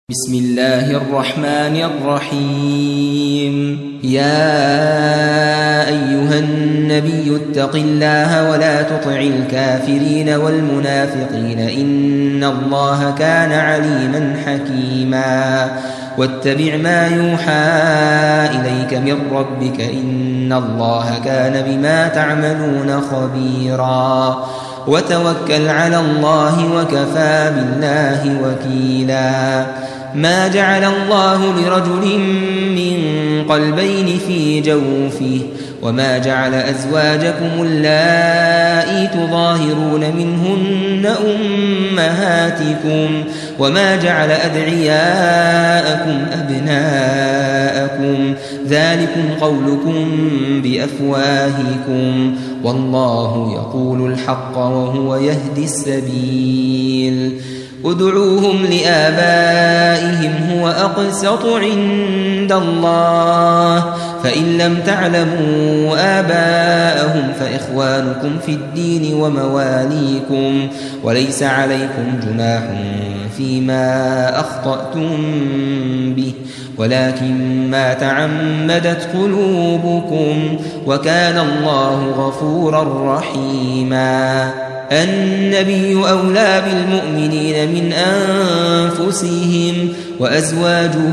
بسم الله الرحمن الرحيم. يا أيها النبي اتق الله ولا تطع الكافرين والمنافقين إن الله كان عليما حكيما. واتبع ما يوحى إليك من ربك إن الله كان بما تعملون خبيرا. وتوكل على الله وكفى بالله وكيلا. ما جعل الله لرجل من قلبين في جوفه وما جعل أزواجكم اللائي تظاهرون منهن أمهاتكم وما جعل أدعياءكم أبناءكم ذلكم قولكم بأفواهكم والله يقول الحق وهو يهدي السبيل. ادعوهم لآبائهم هو أقسط عند الله فإن لم تعلموا آباءهم فإخوانكم في الدين ومواليكم وليس عليكم جناح فيما أخطأتم به ولكن ما تعمدت قلوبكم وكان الله غفورا رحيما. النبي أولى بالمؤمنين من أنفسهم وأزواجه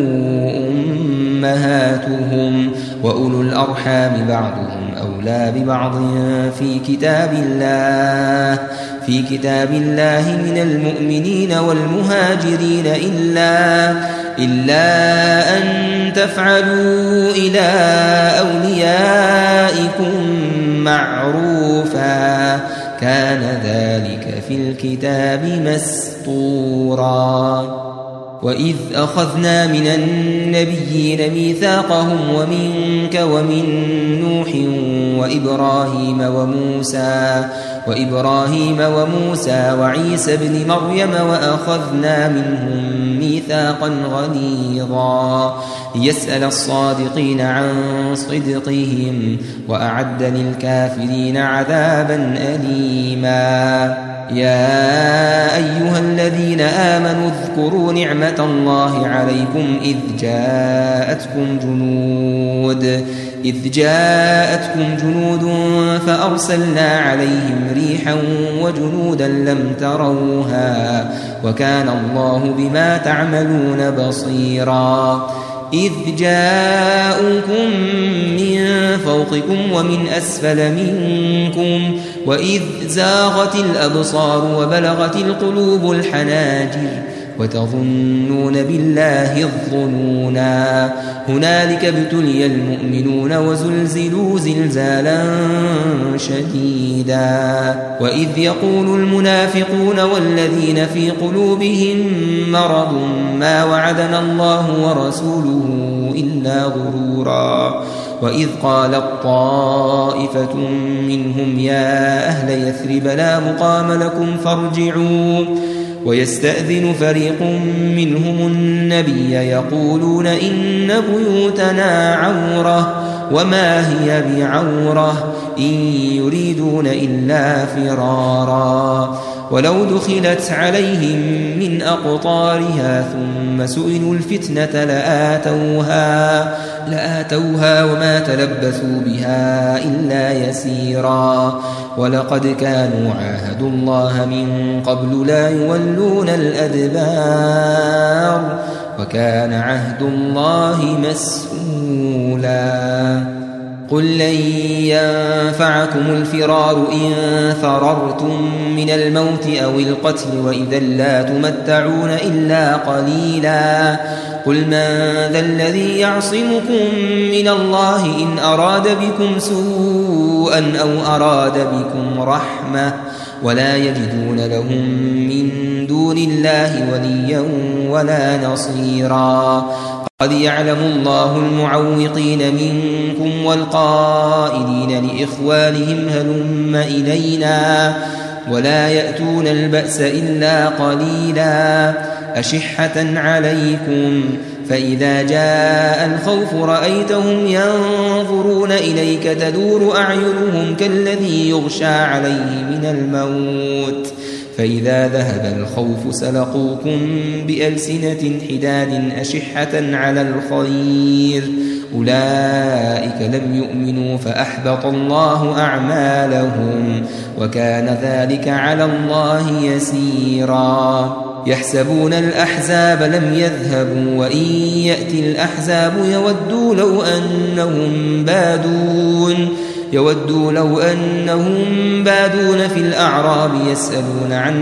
أمهاتهم وأولو الأرحام بعضهم أولى ببعض في كتاب الله من المؤمنين والمهاجرين إلا أن تفعلوا إلى أوليائكم معروفا كان ذلك في الكتاب مسطورا. وإذ أخذنا من النبيين ميثاقهم ومنك ومن نوح وإبراهيم وموسى وعيسى ابن مريم وأخذنا منهم ميثاقا غليظا ليسأل الصادقين عن صدقهم وأعد للكافرين عذابا أليما. يا أيها الذين آمنوا اذكروا نعمة الله عليكم إذ جاءتكم جنود فأرسلنا عليهم ريحا وجنودا لم تروها وكان الله بما تعملون بصيرا. إذ جاءوكم من فوقكم ومن أسفل منكم وإذ زاغت الأبصار وبلغت القلوب الحناجر وتظنون بالله الظنونا هنالك ابتلي المؤمنون وزلزلوا زلزالا شديدا. وإذ يقول المنافقون والذين في قلوبهم مرض ما وعدنا الله ورسوله إلا غرورا. وإذ قالت طائفة منهم يا أهل يثرب لا مقام لكم فارجعوا ويستأذن فريق منهم النبي يقولون إن بيوتنا عورة وما هي بعورة إن يريدون إلا فرارا. ولو دخلت عليهم من أقطارها ثم سئلوا الفتنة لآتوها وما تلبثوا بها إلا يسيرا. ولقد كانوا عاهدوا الله من قبل لا يولون الأدبار وكان عهد الله مسؤولا. قل لن ينفعكم الفرار إن فررتم من الموت أو القتل وإذا لا تمتعون إلا قليلا. قل من ذا الذي يعصمكم من الله إن أراد بكم سوءا أو أراد بكم رحمة ولا يجدون لهم من دون الله وليا ولا نصيرا. قد يعلم الله المعوقين منكم والقائلين لإخوانهم هلم إلينا ولا يأتون البأس إلا قليلا أشحة عليكم فإذا جاء الخوف رأيتهم ينظرون إليك تدور أعينهم كالذي يغشى عليه من الموت فإذا ذهب الخوف سلقوكم بألسنة حداد أشحة على الخير أولئك لم يؤمنوا فأحبط الله أعمالهم وكان ذلك على الله يسيرا يحسبون الأحزاب لم يذهبوا وإن يأتي الأحزاب يودوا لو أنهم بادون في الأعراب يسألون عن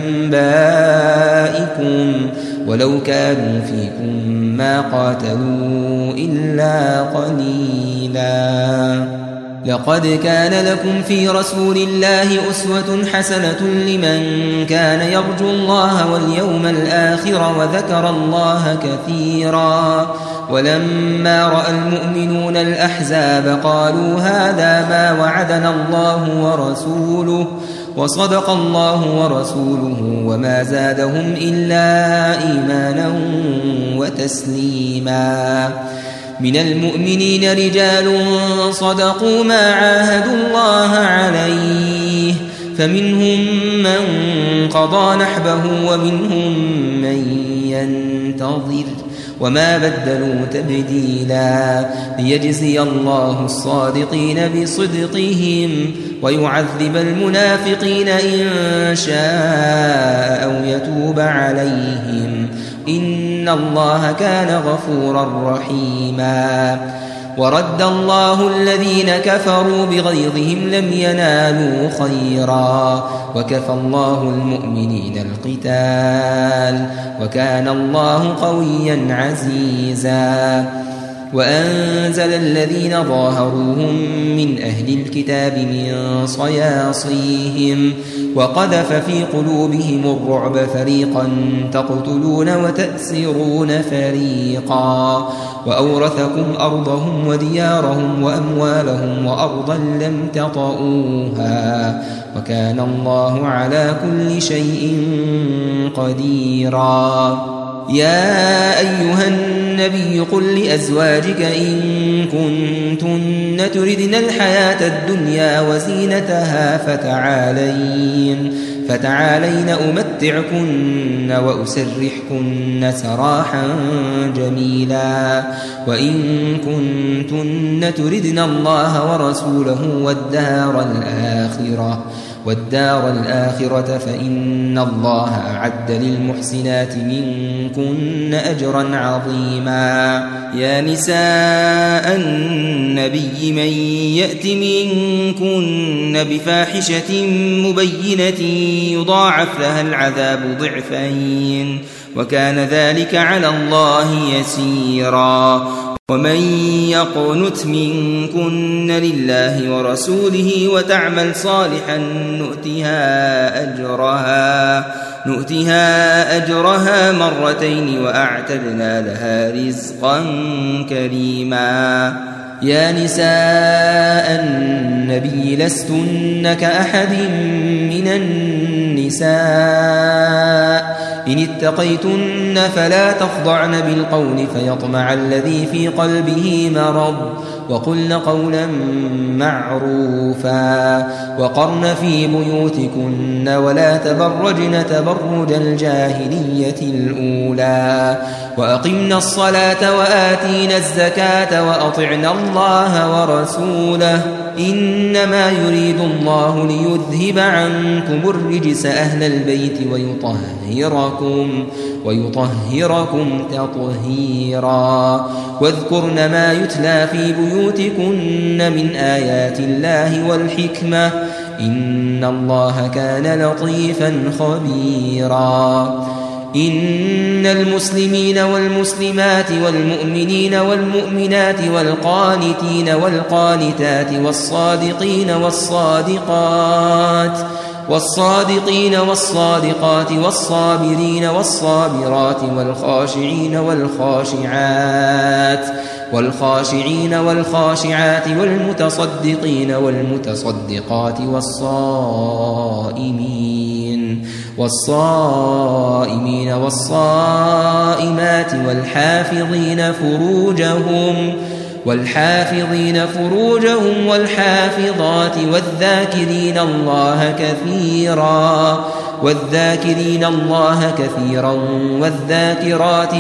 أنبائكم ولو كانوا فيكم ما قاتلوا إلا قليلا لقد كان لكم في رسول الله أسوة حسنة لمن كان يرجو الله واليوم الآخر وذكر الله كثيرا ولما رأى المؤمنون الأحزاب قالوا هذا ما وعدنا الله ورسوله وصدق الله ورسوله وما زادهم إلا إيمانا وتسليما من المؤمنين رجال صدقوا ما عاهدوا الله عليه فمنهم من قضى نحبه ومنهم من ينتظر وما بدلوا تبديلا ليجزي الله الصادقين بصدقهم ويعذب المنافقين إن شاء أو يتوب عليهم إن الله كان غفورا رحيما ورد الله الذين كفروا بغيظهم لم ينالوا خيرا وكفى الله المؤمنين القتال وكان الله قويا عزيزا وأنزل الذين ظاهروهم من أهل الكتاب من صياصيهم وقذف في قلوبهم الرعب فريقا تقتلون وتأسرون فريقا وأورثكم أرضهم وديارهم وأموالهم وأرضا لم تطئوها وكان الله على كل شيء قديرا يا أيها النبي قل لأزواجك إن كنتن تردن الحياة الدنيا وزينتها فتعالين أمتعكن وأسرحكن سراحا جميلا وإن كنتن تردن الله ورسوله والدار الآخرة فإن الله أعد للمحسنات منكن أجرا عظيما يا نساء النبي من يأت منكن بفاحشة مبينة يضاعف لها العذاب ضعفين وكان ذلك على الله يسيرا ومن يقنت منكن لله ورسوله وتعمل صالحا نؤتها أجرها مرتين وأعتدنا لها رزقا كريما يا نساء النبي لستن كأحد من النساء إن اتقيتن فلا تخضعن بالقول فيطمع الذي في قلبه مرض وقلن قولا معروفا وقرن في بيوتكن ولا تبرجن تبرج الجاهلية الأولى وأقمنا الصلاة وآتينا الزكاة وأطعنا الله ورسوله إنما يريد الله ليذهب عنكم الرجس أهل البيت ويطهركم تطهيرا واذكرن ما يتلى في بيوتكن من آيات الله والحكمة إن الله كان لطيفا خبيرا إن المسلمين والمسلمات والمؤمنين والمؤمنات والقانتين والقانتات والصادقين والصادقات والصابرين والصابرات والخاشعين والخاشعات والمتصدقين والمتصدقات والصائمين والصائمات والحافظين فروجهم والحافظات والذاكرين الله كثيرا والذاكرين الله كثيرا والذاكرات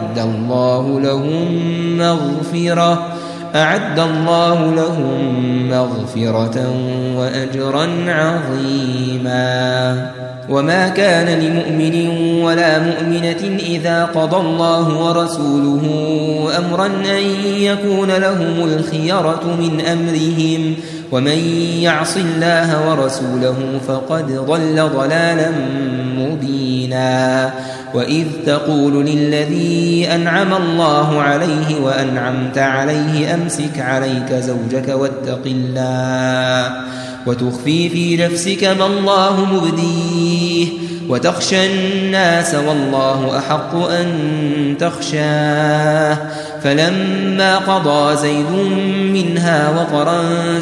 أعد الله لهم مغفرة وأجرا عظيما. وما كان لمؤمن ولا مؤمنة إذا قضى الله ورسوله أمرا أن يكون لهم الخيرة من أمرهم ومن يعص الله ورسوله فقد ضل ضلالا مبينا. وإذ تقول للذي أنعم الله عليه وأنعمت عليه أمسك عليك زوجك واتق الله وتخفي في نفسك ما الله مبديه وتخشى الناس والله أحق أن تخشاه. فلما قضى زيد منها وطرا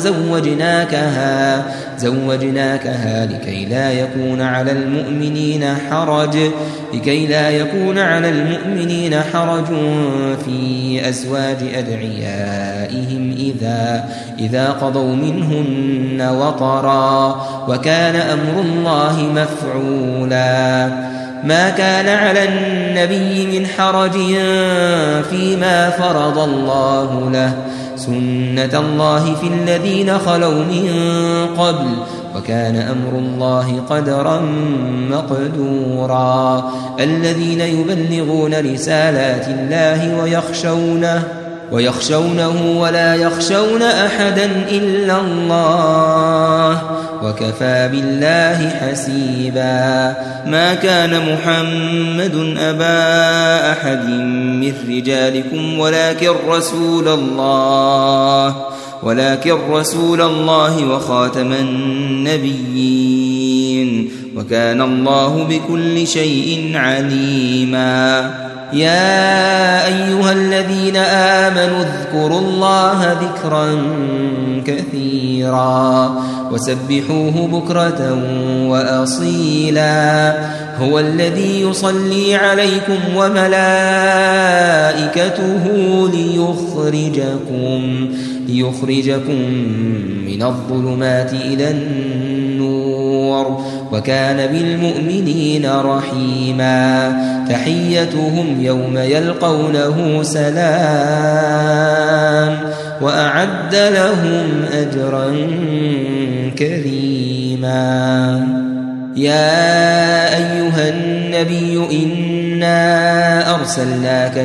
زوجناكها لكي لا يكون على المؤمنين حرج في أزواج أدعيائهم إذا قضوا منهن وطرا وكان أمر الله مفعولا. ما كان على النبي من حرج فيما فرض الله له سنة الله في الذين خلوا من قبل وكان أمر الله قدرا مقدورا. الذين يبلغون رسالات الله ويخشونه ولا يخشون أحدا إلا الله وكفى بالله حسيبا. ما كان محمد أبا أحد من رجالكم ولكن رسول الله وخاتم النبيين وكان الله بكل شيء عليما. يا أيها الذين آمنوا اذكروا الله ذكرا كثيرا وسبحوه بكرة وأصيلا. هو الذي يصلي عليكم وملائكته ليخرجكم من الظلمات إلى النور وكان بالمؤمنين رحيما. تحيتهم يوم يلقونه سلام وأعد لهم أجرا كريما. يا أيها النبي إنا أرسلناك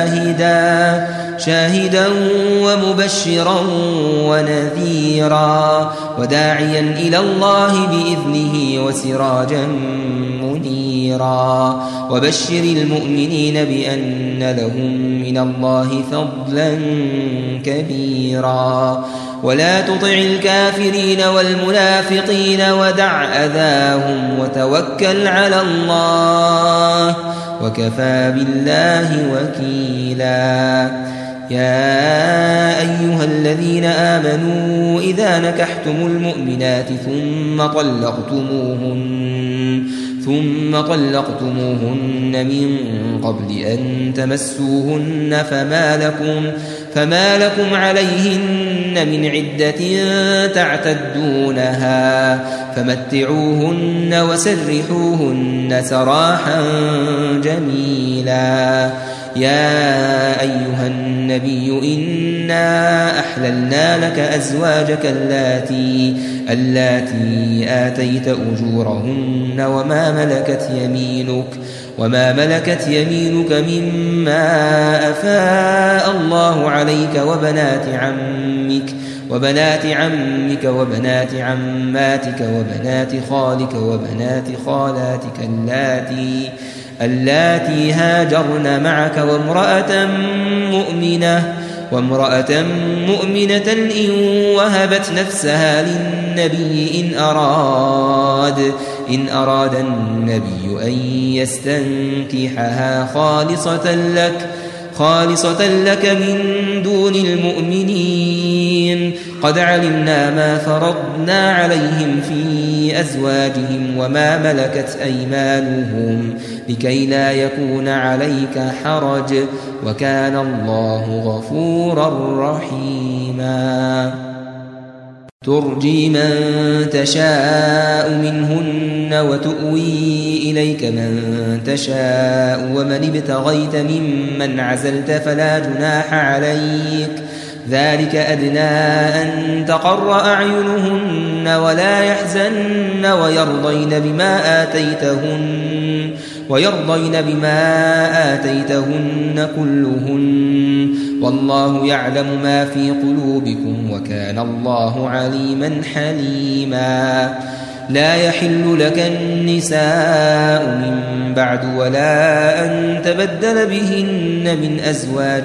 شاهدا ومبشرا ونذيرا وداعيا إلى الله بإذنه وسراجا منيرا. وبشر المؤمنين بأن لهم من الله فضلا كبيرا. ولا تطع الكافرين والمنافقين ودع أذاهم وتوكل على الله وكفى بالله وكيلا. يا أيها الذين آمنوا إذا نكحتم المؤمنات ثم طلقتموهن من قبل أن تمسوهن فما لكم عليهن من عدة تعتدونها فمتعوهن وسرحوهن سراحا جميلا. يا أيها النبي إنا أحللنا لك أزواجك اللاتي آتيت أجورهن وما ملكت يمينك مما أفاء الله عليك وبنات عمك وبنات عماتك وبنات خالك وبنات خالاتك اللاتي هاجرن معك وامرأة مؤمنة إن وهبت نفسها للنبي إن أراد النبي أن يستنكحها خالصة لك من دون المؤمنين. قد علمنا ما فرضنا عليهم في أزواجهم وما ملكت أيمانهم لكي لا يكون عليك حرج وكان الله غفورا رحيما. ترجي من تشاء منهن وتؤوي إليك من تشاء ومن ابتغيت ممن عزلت فلا جناح عليك ذلك أدنى أن تقر أعينهن ولا يحزن ويرضين بما آتيتهن كلهن والله يعلم ما في قلوبكم وكان الله عليما حليما لا يحل لك النساء من بعد ولا أن تبدل بهن من أزواج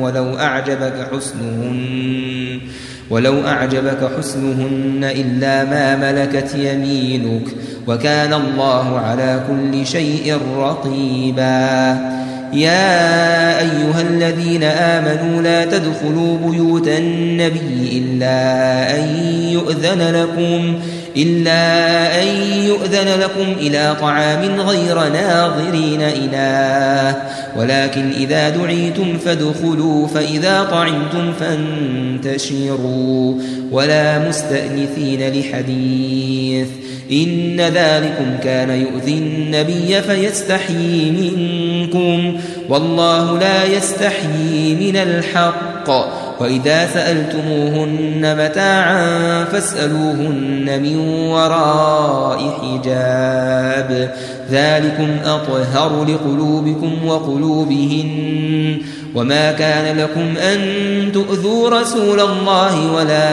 ولو أعجبك حسنهن إلا ما ملكت يمينك وكان الله على كل شيء رقيبا يا أيها الذين آمنوا لا تدخلوا بيوت النبي إلا أن يؤذن لكم إلى طعام غير ناظرين إناه ولكن إذا دعيتم فادخلوا فإذا طعمتم فانتشروا ولا مستأنسين لحديث إن ذلكم كان يؤذي النبي فيستحيي منكم والله لا يستحيي من الحق وإذا سألتموهن متاعا فاسألوهن من وراء حجاب ذلكم أطهر لقلوبكم وقلوبهن وما كان لكم أن تؤذوا رسول الله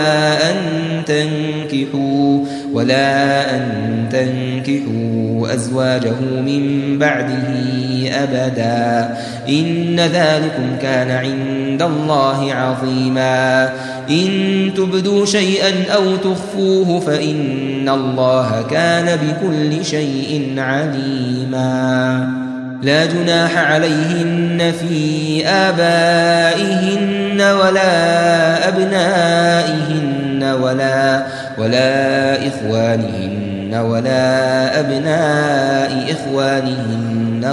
ولا أن تنكحوا أزواجه من بعده أبدا إن ذلكم كان عند الله عظيما إن تبدوا شيئا أو تخفوه فإن الله كان بكل شيء عليما لا جناح عليهن في آبائهن ولا أبنائهن ولا إخوانهن ولا أبناء إخوانهن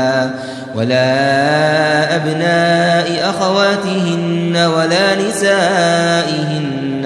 ولا أبناء أخواتهن ولا نسائهن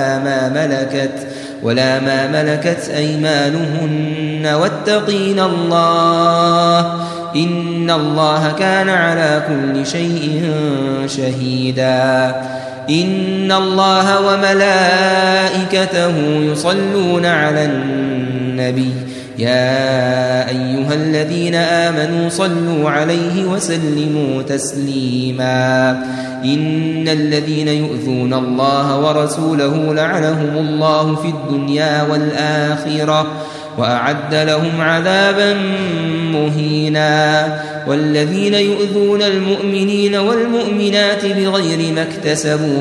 ولا ما ملكت أيمانهن واتقين الله إن الله كان على كل شيء شهيدا إن الله وملائكته يصلون على النبي يا أيها الذين آمنوا صلوا عليه وسلموا تسليما إن الذين يؤذون الله ورسوله لعنهم الله في الدنيا والآخرة وأعد لهم عذابا مهينا والذين يؤذون المؤمنين والمؤمنات بغير ما اكتسبوا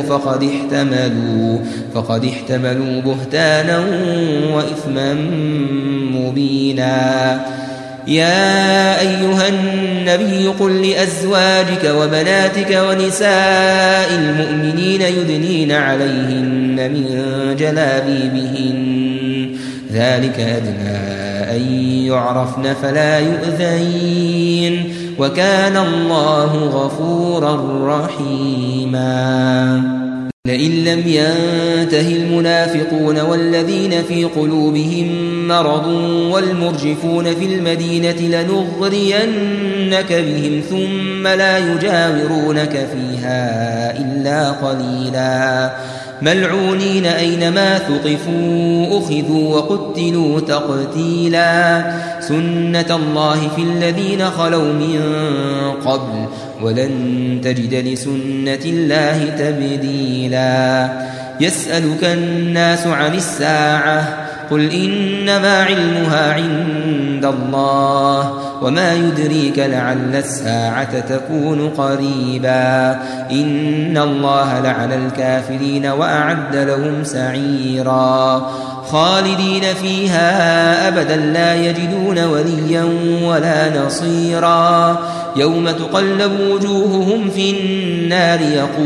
فقد احتملوا بهتانا وإثما مبينا يا أيها النبي قل لأزواجك وبناتك ونساء المؤمنين يدنين عليهن من جلابيبهن ذلك أدنى أن يعرفن فلا يؤذين وكان الله غفورا رحيما لئن لم ينته المنافقون والذين في قلوبهم مرض والمرجفون في المدينة لنغرينك بهم ثم لا يجاورونك فيها إلا قليلا ملعونين أينما ثقفوا أخذوا وقتلوا تقتيلا سنة الله في الذين خلوا من قبل ولن تجد لسنة الله تبديلا يسألك الناس عن الساعة قل إنما علمها عند الله وما يدريك لعل الساعة تكون قريبا إن الله لعن الكافرين وأعد لهم سعيرا خالدين فيها أبدا لا يجدون وليا ولا نصيرا يوم تقلب وجوههم في النار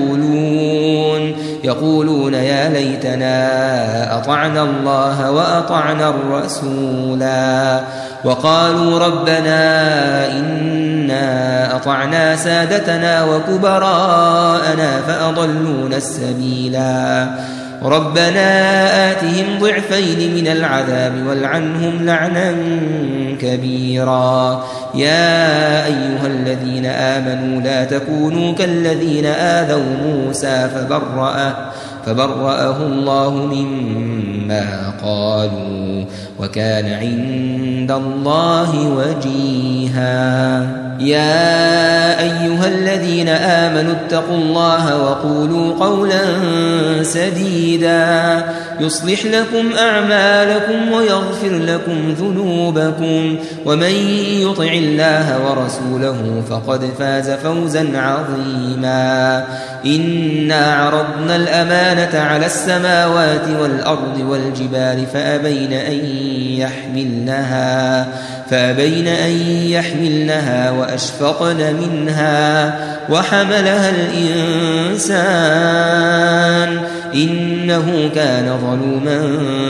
يقولون يا ليتنا أطعنا الله وأطعنا الرسولا وقالوا ربنا إنا أطعنا سادتنا وكبراءنا فأضلونا السبيلا ربنا آتهم ضعفين من العذاب والعنهم لعنا كبيرا يا أيها الذين آمنوا لا تكونوا كالذين آذوا موسى فبرأه الله مما قالوا وكان عند الله وجيها يا أيها الذين آمنوا اتقوا الله وقولوا قولا سديدا يصلح لكم أعمالكم ويغفر لكم ذنوبكم ومن يطع الله ورسوله فقد فاز فوزا عظيما إنا عرضنا الأمانة على السماوات والأرض والجبال فأبين أن يحملنها وأشفقن منها وحملها الإنسان إنه كان ظلوما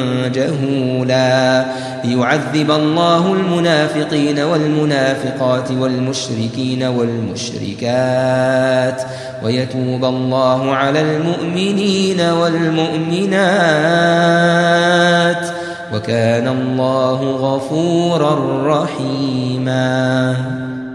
جهولا ليعذب الله المنافقين والمنافقات والمشركين والمشركات ويتوب الله على المؤمنين والمؤمنات وكان الله غفورا رحيما